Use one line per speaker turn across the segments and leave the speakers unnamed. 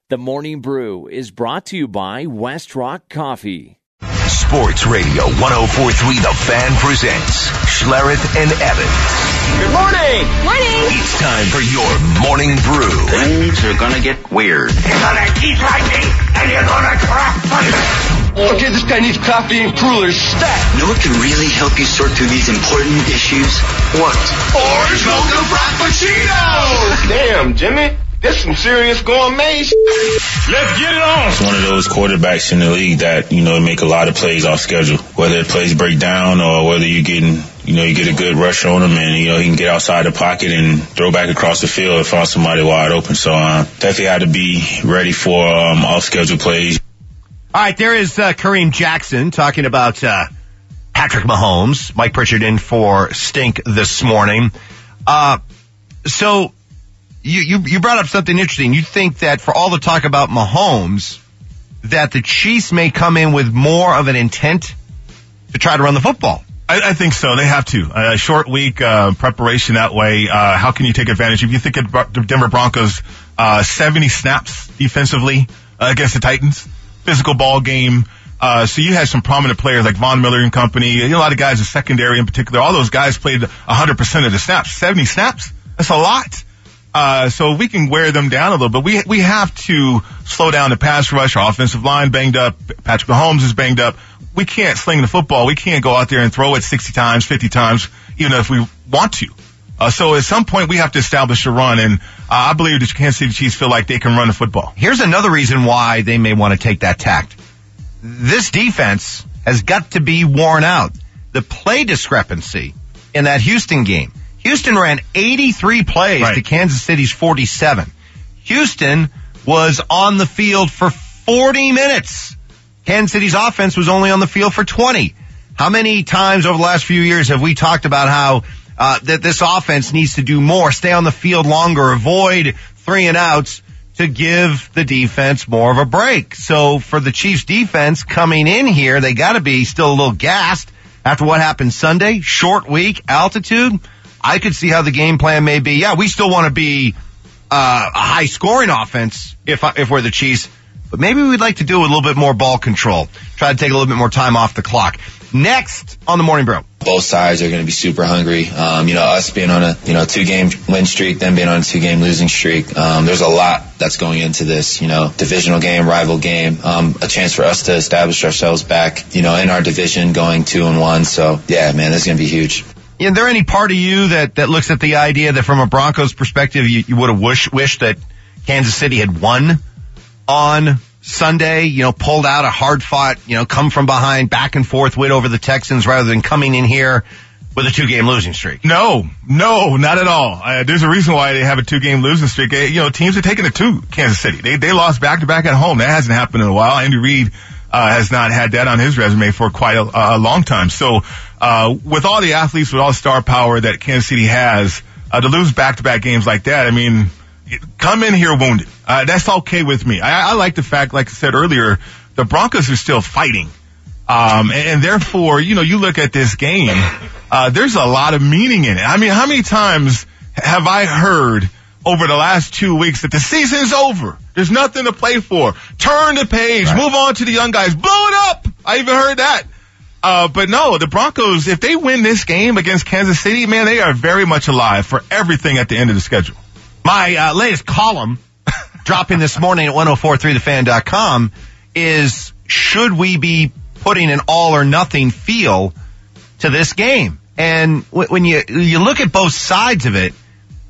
The Morning Brew is brought to you by West Rock Coffee.
Sports Radio 104.3 The Fan presents Schlereth and Evans.
Good morning.
Morning.
It's time for your Morning Brew.
Things are gonna get weird.
You're gonna eat like me, and you're gonna crack thunder.
Okay, this guy needs coffee and crullers stat.
You know what can really help you sort through these important issues?
What? Orange mocha frappuccino!
Damn, Jimmy. This some serious gourmet shit.
Let's get it on.
He's one of those quarterbacks in the league that, make a lot of plays off schedule. Whether the plays break down or whether you get a good rush on him and, he can get outside the pocket and throw back across the field and find somebody wide open. So, definitely had to be ready for, off schedule plays.
All right, there is Kareem Jackson talking about Patrick Mahomes. Mike Pritchard in for Stink this morning. So you brought up something interesting. You think that for all the talk about Mahomes, that the Chiefs may come in with more of an intent to try to run the football.
I think so. They have to. A short week, preparation that way. How can you take advantage? If you think of the Denver Broncos, 70 snaps defensively against the Titans. Physical ball game. So you had some prominent players like Von Miller and company. A lot of guys in secondary in particular. All those guys played 100% of the snaps. 70 snaps. That's a lot. So we can wear them down a little bit. We have to slow down the pass rush. Our offensive line banged up. Patrick Mahomes is banged up. We can't sling the football. We can't go out there and throw it 60 times, 50 times, even if we want to. So at some point we have to establish a run, and I believe the Kansas City Chiefs feel like they can run the football.
Here's another reason why they may want to take that tact. This defense has got to be worn out. The play discrepancy in that Houston game. Houston ran 83 plays to Kansas City's 47. Houston was on the field for 40 minutes. Kansas City's offense was only on the field for 20. How many times over the last few years have we talked about how that this offense needs to do more, stay on the field longer, avoid 3 and outs to give the defense more of a break? So for the Chiefs defense coming in here, they got to be still a little gassed after what happened Sunday. Short week, altitude. I could see how the game plan may be. Yeah, we still want to be a high scoring offense if we're the Chiefs, but maybe we'd like to do a little bit more ball control. Try to take a little bit more time off the clock. Next on the Morning Brew.
Both sides are going to be super hungry. Us being on a 2-game win streak, them being on a 2-game losing streak. There's a lot that's going into this, divisional game, rival game, a chance for us to establish ourselves back, in our division going 2-1. So yeah, man, this is going to be huge.
Is there any part of you that looks at the idea that from a Broncos perspective, you would have wished that Kansas City had won on Sunday, pulled out a hard-fought, come from behind, back and forth win over the Texans rather than coming in here with a 2-game losing streak?
No, not at all. There's a reason why they have a 2-game losing streak. Teams are taking it to Kansas City. They lost back-to-back at home. That hasn't happened in a while. Andy Reid has not had that on his resume for quite a long time. So with all the athletes, with all the star power that Kansas City has, to lose back-to-back games like that, I mean, come in here wounded. That's okay with me. I like the fact, like I said earlier, the Broncos are still fighting. And therefore, you look at this game, there's a lot of meaning in it. I mean, how many times have I heard over the last 2 weeks that the season's over? There's nothing to play for. Turn the page, move on to the young guys, blow it up. I even heard that. But no, the Broncos, if they win this game against Kansas City, man, they are very much alive for everything at the end of the schedule.
My latest column, dropping this morning at 1043thefan.com, is should we be putting an all or nothing feel to this game? And when you look at both sides of it,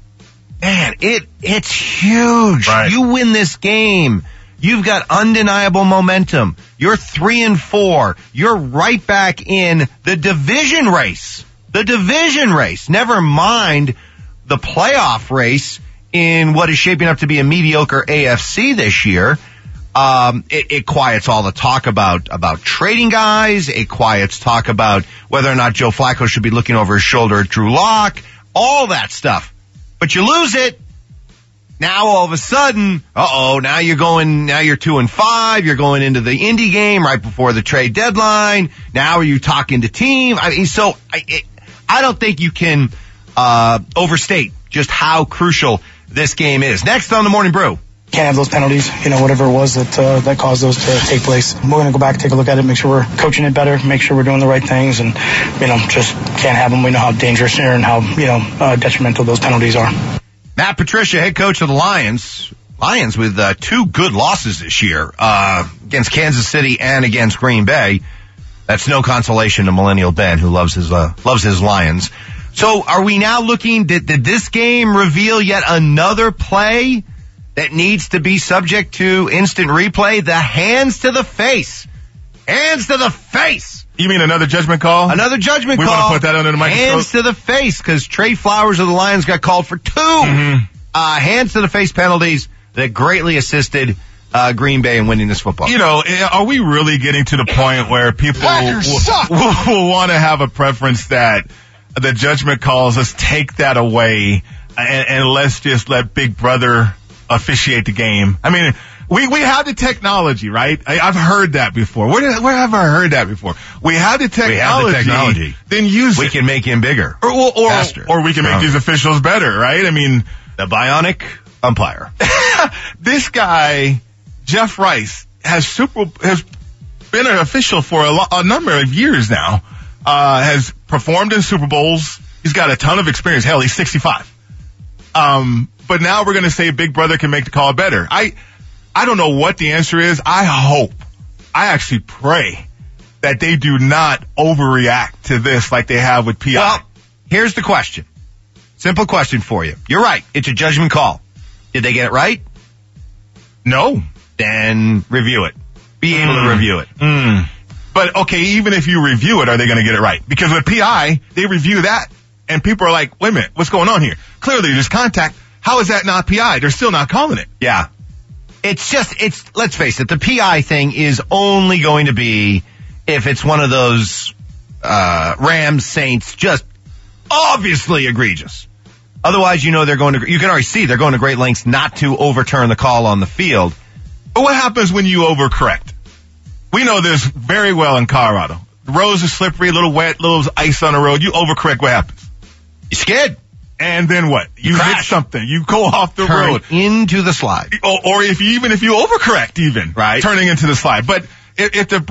man, it's huge.
Right.
You win this game, you've got undeniable momentum. You're 3-4. You're right back in the division race. The division race. Never mind the playoff race in what is shaping up to be a mediocre AFC this year. It quiets all the talk about trading guys. It quiets talk about whether or not Joe Flacco should be looking over his shoulder at Drew Lock. All that stuff. But you lose it. Now all of a sudden, now you're 2-5. You're going into the Indy game right before the trade deadline. Now are you talking to team? I mean, so I don't think you can overstate just how crucial this game is. Next on the Morning Brew.
Can't have those penalties, whatever it was that caused those to take place. We're going to go back, take a look at it, make sure we're coaching it better, make sure we're doing the right things, and, just can't have them. We know how dangerous they are and how, detrimental those penalties are.
Matt Patricia, head coach of the Lions. Lions with 2 good losses this year, against Kansas City and against Green Bay. That's no consolation to Millennial Ben, who loves his Lions. So are we now looking, did this game reveal yet another play that needs to be subject to instant replay? The hands to the face. Hands to the face.
You mean another judgment call?
Another judgment call.
We want to put that under the microscope.
Hands to the face, because Trey Flowers of the Lions got called for 2 hands to the face penalties that greatly assisted Green Bay in winning this football.
Are we really getting to the point where people will want to have a preference that the judgment calls, let's take that away and let's just let Big Brother officiate the game? I mean, we have the technology, right? I've heard that before. Where have I heard that before? We have the technology. Then use it.
We can make him bigger.
Or
faster.
Or we can make these officials better, right? I mean,
the bionic umpire.
This guy, Jeff Rice, has been an official for a number of years now. Has performed in Super Bowls. He's got a ton of experience. Hell, he's 65. But now we're going to say Big Brother can make the call better. I don't know what the answer is. I actually pray that they do not overreact to this like they have with PI.
Well, here's the question. Simple question for you. You're right. It's a judgment call. Did they get it right?
No.
Then review it. Be able to review it.
But, okay, even if you review it, are they going to get it right? Because with PI, they review that, and people are like, wait a minute, what's going on here? Clearly, there's contact. How is that not PI? They're still not calling it.
Yeah. Let's face it, the PI thing is only going to be if it's one of those Rams, Saints, just obviously egregious. Otherwise, you can already see they're going to great lengths not to overturn the call on the field.
But what happens when you overcorrect? We know this very well in Colorado. The roads are slippery, a little wet, little ice on the road. You overcorrect, what happens?
You skid.
And then what? You hit something. You go off the road.
Into the slide.
Or if you overcorrect right? Turning into the slide. But if the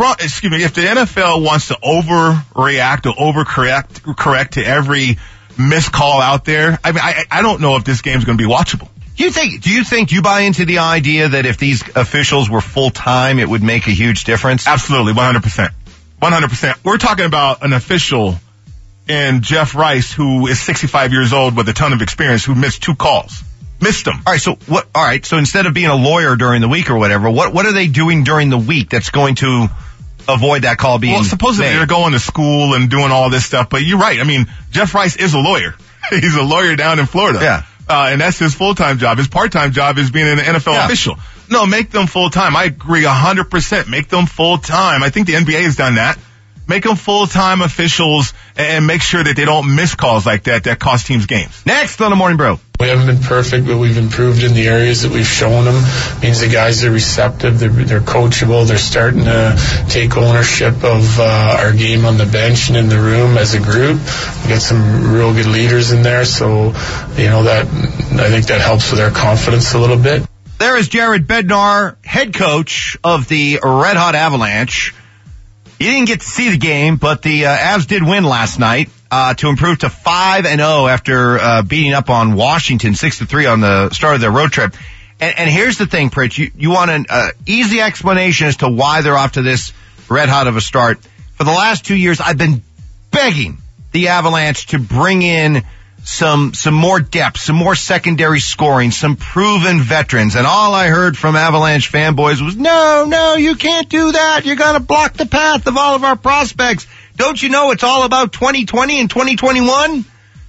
NFL wants to overreact or overcorrect to every missed call out there, I mean, I don't know if this game's going to be watchable.
Do you buy into the idea that if these officials were full-time, it would make a huge difference?
Absolutely, 100%. 100%. We're talking about an official in Jeff Rice who is 65 years old with a ton of experience who missed 2 calls. Missed them.
All right, so instead of being a lawyer during the week or whatever, what are they doing during the week that's going to avoid that call being
supposedly they're going to school and doing all this stuff, but you're right. I mean, Jeff Rice is a lawyer. He's a lawyer down in Florida.
Yeah.
And that's his full-time job. His part-time job is being an NFL official. No, make them full-time. I agree 100%. Make them full-time. I think the NBA has done that. Make them full-time officials and make sure that they don't miss calls like that cost teams games.
Next on the Morning Brew.
We haven't been perfect, but we've improved in the areas that we've shown them. It means the guys are receptive, they're coachable, they're starting to take ownership of our game on the bench and in the room as a group. We got some real good leaders in there, so that I think that helps with our confidence a little bit.
There is Jared Bednar, head coach of the Red Hot Avalanche. You didn't get to see the game, but the Avs did win last night to improve to 5-0 after beating up on Washington 6-3 on the start of their road trip. And here's the thing, Pritch. You want an easy explanation as to why they're off to this red hot of a start. For the last 2 years, I've been begging the Avalanche to bring in some more depth, some more secondary scoring, some proven veterans. And all I heard from Avalanche fanboys was, no, you can't do that. You're going to block the path of all of our prospects. Don't you know it's all about 2020 and 2021?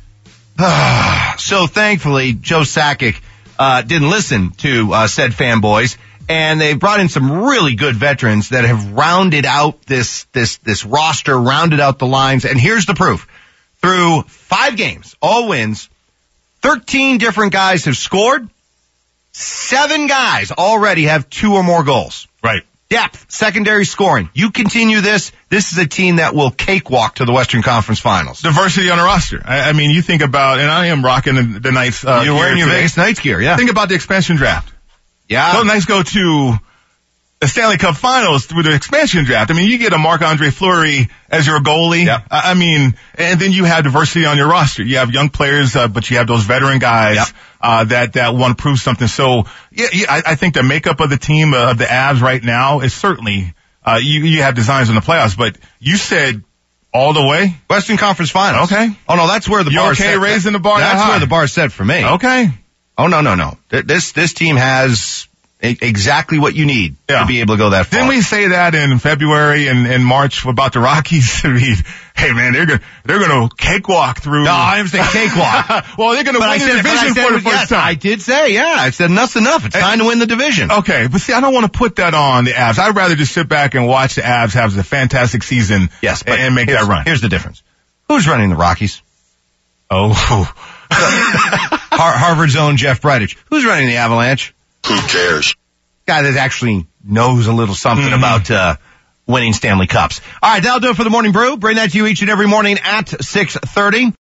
So thankfully, Joe Sakic didn't listen to said fanboys, and they brought in some really good veterans that have rounded out this roster, rounded out the lines. And here's the proof. Through 5 games, all wins, 13 different guys have scored. 7 guys already have 2 or more goals.
Right.
Depth, secondary scoring. You continue this is a team that will cakewalk to the Western Conference Finals.
Diversity on a roster. I mean, you think about, and I am rocking the Knights
You're wearing your Vegas Knights gear, yeah.
Think about the expansion draft.
Yeah.
Golden Knights go to the Stanley Cup Finals through the expansion draft. I mean, you get a Marc-Andre Fleury as your goalie.
Yep.
I mean, and then you have diversity on your roster. You have young players, but you have those veteran guys, that want to prove something. So, I think the makeup of the team, of the Avs right now is certainly, you have designs on the playoffs, but you said all the way?
Western Conference Finals.
Okay.
Oh, no, that's where the bar is set.
You okay raising the bar that high?
That's where the bar is set for me.
Okay.
Oh, no. This team has exactly what you need to be able to go that far.
Didn't we say that in February and March about the Rockies? I mean, hey man, they're gonna cakewalk through.
No, I didn't say cakewalk.
Well, they're gonna win the division for the first time.
I did say, I said enough's enough. It's time to win the division.
Okay, but see, I don't want to put that on the Avs. I'd rather just sit back and watch the Avs have a fantastic season.
Yes,
and make that run.
Here's the difference. Who's running the Rockies?
Oh,
Harvard's own Jeff Bridich. Who's running the Avalanche?
Who cares?
Guy that actually knows a little something about winning Stanley Cups. All right, that'll do it for the Morning Brew. Bring that to you each and every morning at 6:30.